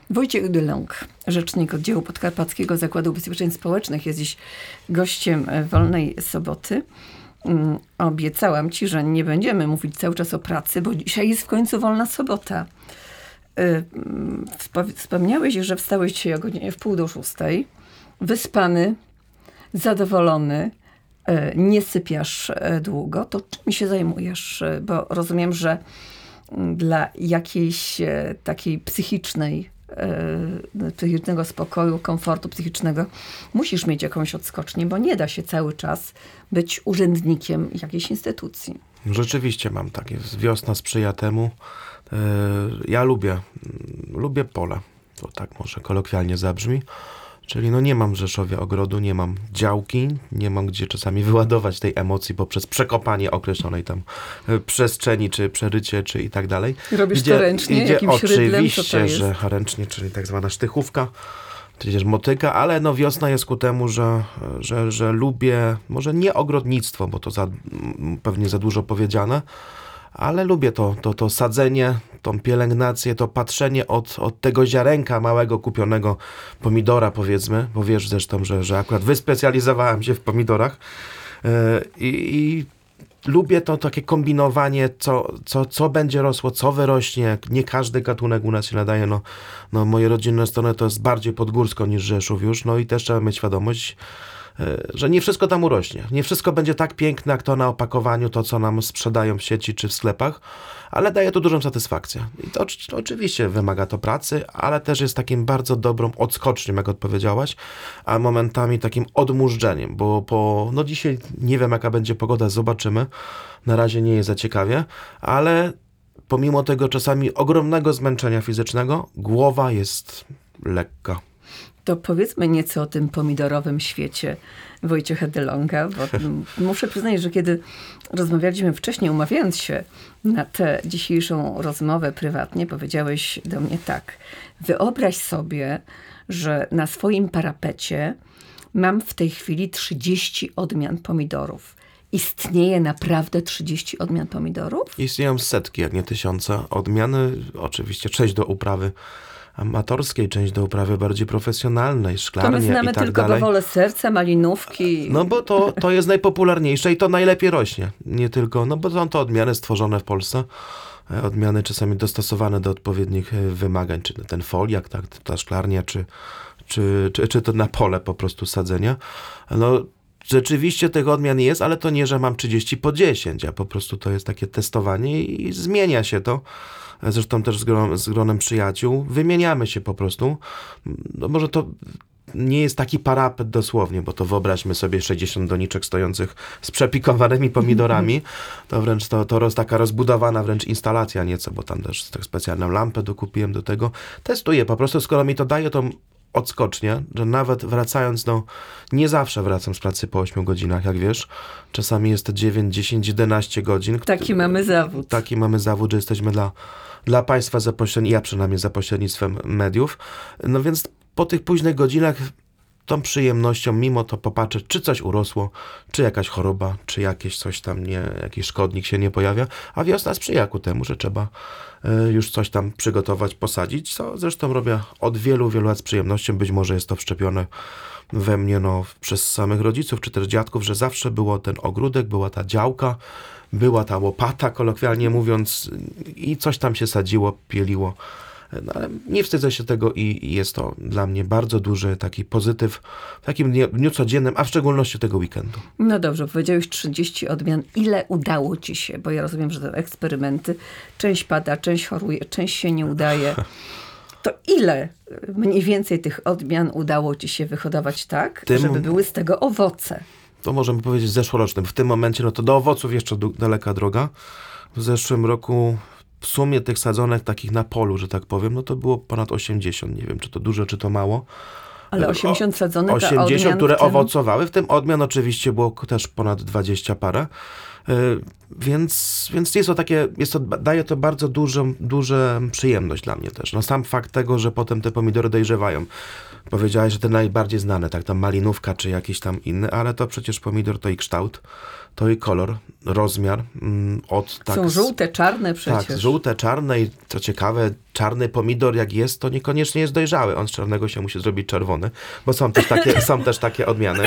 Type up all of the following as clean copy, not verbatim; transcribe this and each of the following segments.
Wojciech Dyląg, rzecznik oddziału Podkarpackiego Zakładu Ubezpieczeń Społecznych, jest dziś gościem Wolnej Soboty. Obiecałam ci, że nie będziemy mówić cały czas o pracy, bo dzisiaj jest w końcu Wolna Sobota. Wspomniałeś, że wstałeś dzisiaj o godzinie 5:45, wyspany, zadowolony, nie sypiasz długo. To czym się zajmujesz? Bo rozumiem, że dla jakiejś takiej psychicznego spokoju, komfortu psychicznego musisz mieć jakąś odskocznię, bo nie da się cały czas być urzędnikiem jakiejś instytucji. Rzeczywiście mam tak. Jest. Wiosna sprzyja temu. Ja lubię pole. To tak może kolokwialnie zabrzmi. Czyli nie mam w Rzeszowie ogrodu, nie mam działki, nie mam gdzie czasami wyładować tej emocji poprzez przekopanie określonej tam przestrzeni, czy przerycie, czy i tak dalej. Robisz to ręcznie, jakimś rydlem? Oczywiście, że ręcznie, czyli tak zwana sztychówka, tudzież motyka, ale wiosna jest ku temu, że lubię, może nie ogrodnictwo, bo to pewnie za dużo powiedziane, ale lubię to sadzenie, tą pielęgnację, to patrzenie od tego ziarenka małego kupionego pomidora, powiedzmy, bo wiesz zresztą, że akurat wyspecjalizowałem się w pomidorach i lubię to takie kombinowanie, co będzie rosło, co wyrośnie. Nie każdy gatunek u nas się nadaje. Moje rodzinne strony to jest bardziej podgórsko niż Rzeszów już, i też trzeba mieć świadomość, że nie wszystko tam urośnie. Nie wszystko będzie tak piękne, jak to na opakowaniu, to co nam sprzedają w sieci czy w sklepach, ale daje to dużą satysfakcję. I to oczywiście wymaga to pracy, ale też jest takim bardzo dobrą odskocznią, jak odpowiedziałaś, a momentami takim odmurzdzeniem, bo dzisiaj nie wiem, jaka będzie pogoda, zobaczymy. Na razie nie jest za ciekawie, ale pomimo tego czasami ogromnego zmęczenia fizycznego, głowa jest lekka. To powiedzmy nieco o tym pomidorowym świecie Wojciecha Dyląga, bo muszę przyznać, że kiedy rozmawialiśmy wcześniej, umawiając się na tę dzisiejszą rozmowę prywatnie, powiedziałeś do mnie tak: wyobraź sobie, że na swoim parapecie mam w tej chwili 30 odmian pomidorów. Istnieje naprawdę 30 odmian pomidorów? Istnieją setki, jak nie tysiące odmiany. Oczywiście część do uprawy amatorskiej, część do uprawy bardziej profesjonalnej, szklarnie i tak dalej. To my znamy tylko bawolę serca, malinówki. Bo to jest najpopularniejsze i to najlepiej rośnie. Nie tylko, bo są to odmiany stworzone w Polsce. Odmiany czasami dostosowane do odpowiednich wymagań, czy ten foliak, tak, ta szklarnia, czy to na pole po prostu sadzenia. Rzeczywiście tych odmian jest, ale to nie, że mam 30 po 10, a po prostu to jest takie testowanie i zmienia się to. Zresztą też z gronem przyjaciół. Wymieniamy się po prostu. Może to nie jest taki parapet dosłownie, bo to wyobraźmy sobie 60 doniczek stojących z przepikowanymi pomidorami. To wręcz to taka rozbudowana wręcz instalacja nieco, bo tam też tak specjalną lampę dokupiłem do tego. Testuję po prostu, skoro mi to daje tą odskocznie, że nawet wracając nie zawsze wracam z pracy po 8 godzinach, jak wiesz. Czasami jest to 9, 10, 11 godzin. Taki mamy zawód. Taki mamy zawód, że jesteśmy dla państwa ja przynajmniej za pośrednictwem mediów. Więc po tych późnych godzinach tą przyjemnością mimo to popatrzeć, czy coś urosło, czy jakaś choroba, czy jakieś coś tam jakiś szkodnik się nie pojawia, a wiosna sprzyja ku temu, że trzeba już coś tam przygotować, posadzić, co zresztą robię od wielu, wielu lat z przyjemnością. Być może jest to wszczepione we mnie przez samych rodziców, czy też dziadków, że zawsze było ten ogródek, była ta działka, była ta łopata, kolokwialnie mówiąc, i coś tam się sadziło, pieliło. Ale nie wstydzę się tego i jest to dla mnie bardzo duży taki pozytyw w takim dniu codziennym, a w szczególności tego weekendu. No dobrze, powiedziałeś 30 odmian. Ile udało ci się? Bo ja rozumiem, że to eksperymenty. Część pada, część choruje, część się nie udaje. To ile mniej więcej tych odmian udało ci się wyhodować tak, żeby były z tego owoce? To możemy powiedzieć zeszłorocznym. W tym momencie to do owoców jeszcze daleka droga. W zeszłym roku w sumie tych sadzonek takich na polu, że tak powiem, to było ponad 80. Nie wiem, czy to dużo, czy to mało. Ale 80 sadzonek, 80, odmian, które owocowały. W tym odmian oczywiście było też ponad 20 parę. Więc daje to bardzo dużą przyjemność dla mnie też. Sam fakt tego, że potem te pomidory dojrzewają. Powiedziałeś, że te najbardziej znane, tak, tam malinówka czy jakiś tam inny, ale to przecież pomidor to i kształt, to i kolor, rozmiar. Są żółte, czarne przecież. Tak, żółte, czarne i co ciekawe, czarny pomidor jak jest, to niekoniecznie jest dojrzały. On z czarnego się musi zrobić czerwony, bo są też takie odmiany.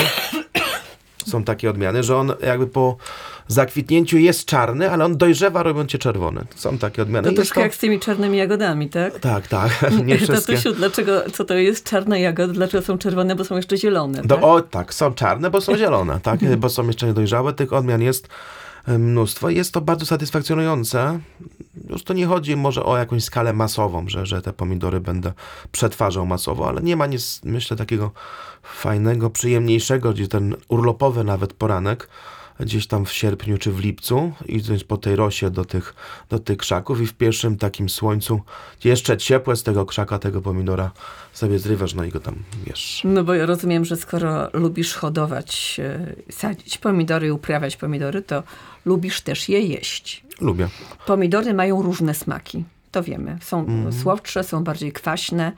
Są takie odmiany, że on jakby po zakwitnięciu jest czarny, ale on dojrzewa, robiąc się czerwony. Są takie odmiany. To troszkę jak z tymi czarnymi jagodami, tak? Tak. Nie wszystkie. Tatusiu, co to jest czarna jagoda? Dlaczego są czerwone? Bo są jeszcze zielone, tak? Są czarne, bo są zielone, tak? Bo są jeszcze niedojrzałe. Tych odmian jest mnóstwo. Jest to bardzo satysfakcjonujące. Już to nie chodzi może o jakąś skalę masową, że te pomidory będę przetwarzał masowo, ale nie ma nic, myślę, takiego fajnego, przyjemniejszego, gdzie ten urlopowy nawet poranek, gdzieś tam w sierpniu czy w lipcu, idąc po tej rosie do tych krzaków i w pierwszym takim słońcu, jeszcze ciepłe z tego krzaka, tego pomidora sobie zrywasz, no i go tam wiesz. No bo ja rozumiem, że skoro lubisz hodować, sadzić pomidory i uprawiać pomidory, to lubisz też je jeść. Lubię. Pomidory mają różne smaki, to wiemy. Są słodsze, są bardziej kwaśne.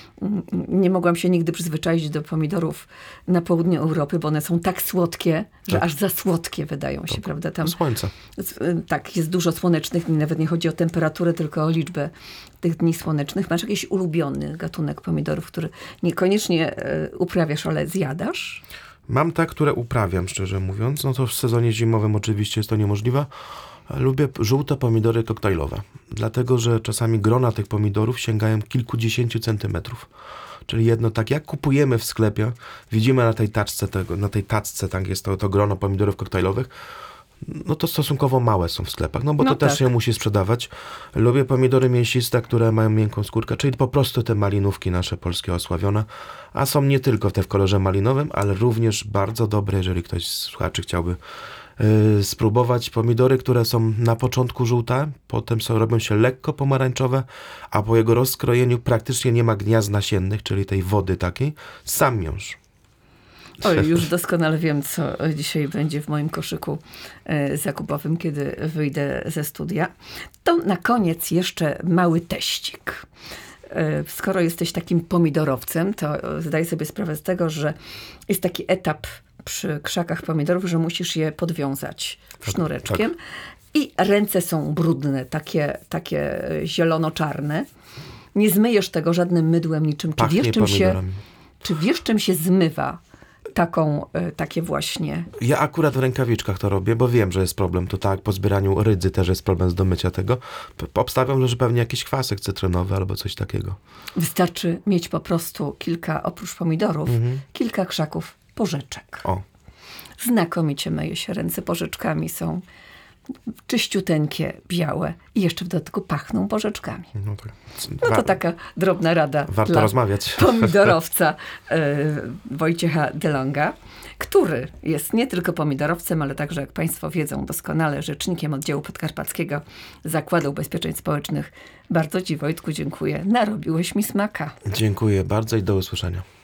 Nie mogłam się nigdy przyzwyczaić do pomidorów na południu Europy, bo one są tak słodkie, że aż za słodkie wydają się, prawda? Tam słońce. Tak, jest dużo słonecznych dni, nawet nie chodzi o temperaturę, tylko o liczbę tych dni słonecznych. Masz jakiś ulubiony gatunek pomidorów, który niekoniecznie uprawiasz, ale zjadasz? Mam te, które uprawiam, szczerze mówiąc. No to w sezonie zimowym oczywiście jest to niemożliwe. Lubię żółte pomidory koktajlowe, dlatego że czasami grona tych pomidorów sięgają kilkudziesięciu centymetrów. Czyli jedno tak, jak kupujemy w sklepie, widzimy na tej tacce, tak jest to grono pomidorów koktajlowych, no to stosunkowo małe są w sklepach, no bo to też się musi sprzedawać. Lubię pomidory mięsiste, które mają miękką skórkę, czyli po prostu te malinówki nasze polskie osławione, a są nie tylko te w kolorze malinowym, ale również bardzo dobre, jeżeli ktoś z słuchaczy chciałby spróbować pomidory, które są na początku żółte, potem robią się lekko pomarańczowe, a po jego rozkrojeniu praktycznie nie ma gniazd nasiennych, czyli tej wody takiej. Sam miąższ. Oj, już doskonale wiem, co dzisiaj będzie w moim koszyku zakupowym, kiedy wyjdę ze studia. To na koniec jeszcze mały teścik. Skoro jesteś takim pomidorowcem, to zdaj sobie sprawę z tego, że jest taki etap przy krzakach pomidorów, że musisz je podwiązać sznureczkiem. Tak. I ręce są brudne, takie zielono-czarne. Nie zmyjesz tego żadnym mydłem, niczym. Czy wiesz, czym się zmywa takie właśnie? Ja akurat w rękawiczkach to robię, bo wiem, że jest problem. To tak, po zbieraniu rydzy też jest problem z domycia tego. Obstawiam, że pewnie jakiś kwasek cytrynowy albo coś takiego. Wystarczy mieć po prostu oprócz pomidorów, kilka krzaków porzeczek. O. Znakomicie myje się ręce porzeczkami, są czyściuteńkie, białe i jeszcze w dodatku pachną porzeczkami. No to taka drobna rada warto rozmawiać. Pomidorowca Wojciecha DeLonga, który jest nie tylko pomidorowcem, ale także, jak Państwo wiedzą doskonale, rzecznikiem oddziału podkarpackiego Zakładu Ubezpieczeń Społecznych. Bardzo Ci, Wojtku, dziękuję. Narobiłeś mi smaka. Dziękuję bardzo i do usłyszenia.